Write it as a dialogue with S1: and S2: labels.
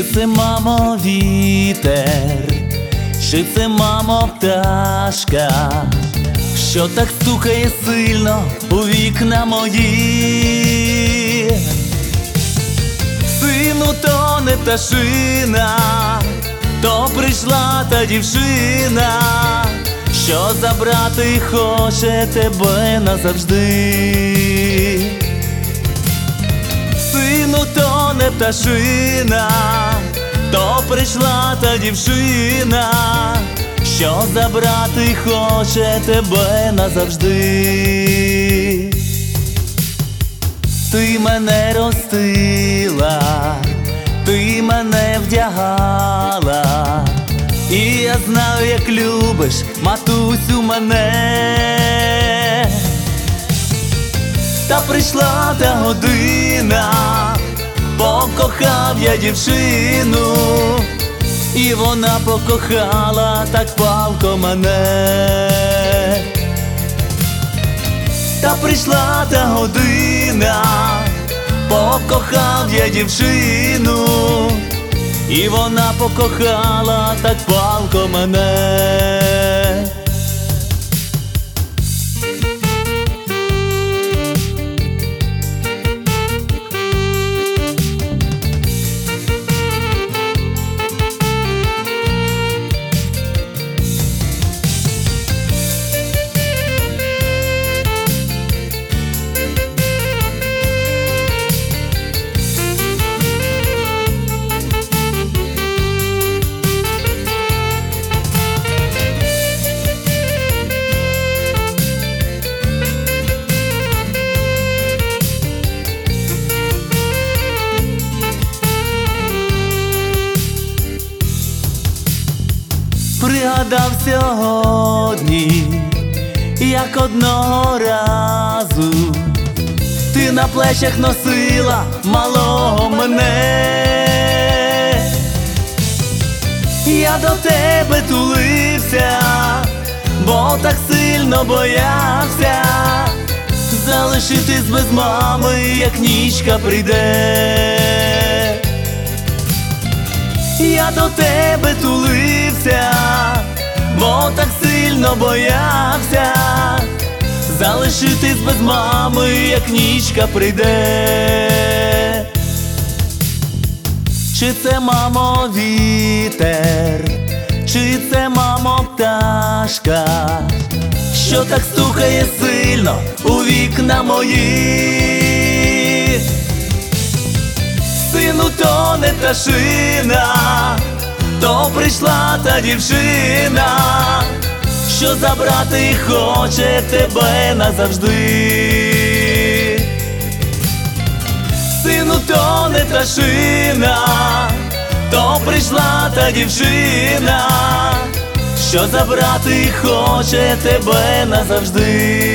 S1: Чи це, мамо, вітер, чи це, мамо, пташка, що так стукає сильно у вікна мої? Сину, то не пташина, то прийшла та дівчина, що забрати хоче тебе назавжди. Сину, то не пташина, то прийшла та дівчина, що забрати хоче тебе назавжди. Ти мене ростила, ти мене вдягала, і я знаю, як любиш, матусю, мене. Та прийшла та година, покохав я дівчину, і вона покохала так палко мене. Та прийшла та година, покохав я дівчину, і вона покохала так палко мене. Пригадав сьогодні, як одного разу ти на плечах носила малого мене. Я до тебе тулився, бо так сильно боявся залишитись без мами, як нічка прийде. Я до тебе тулився, бо так сильно боявся залишитись без мами, як нічка прийде. Чи це, мамо, вітер, чи це, мамо, пташка, що так стукає сильно у вікна мої? Сину, то не пташина, то прийшла та дівчина, що забрати хоче тебе назавжди. Сину, то не пташина, то прийшла та дівчина, що забрати хоче тебе назавжди.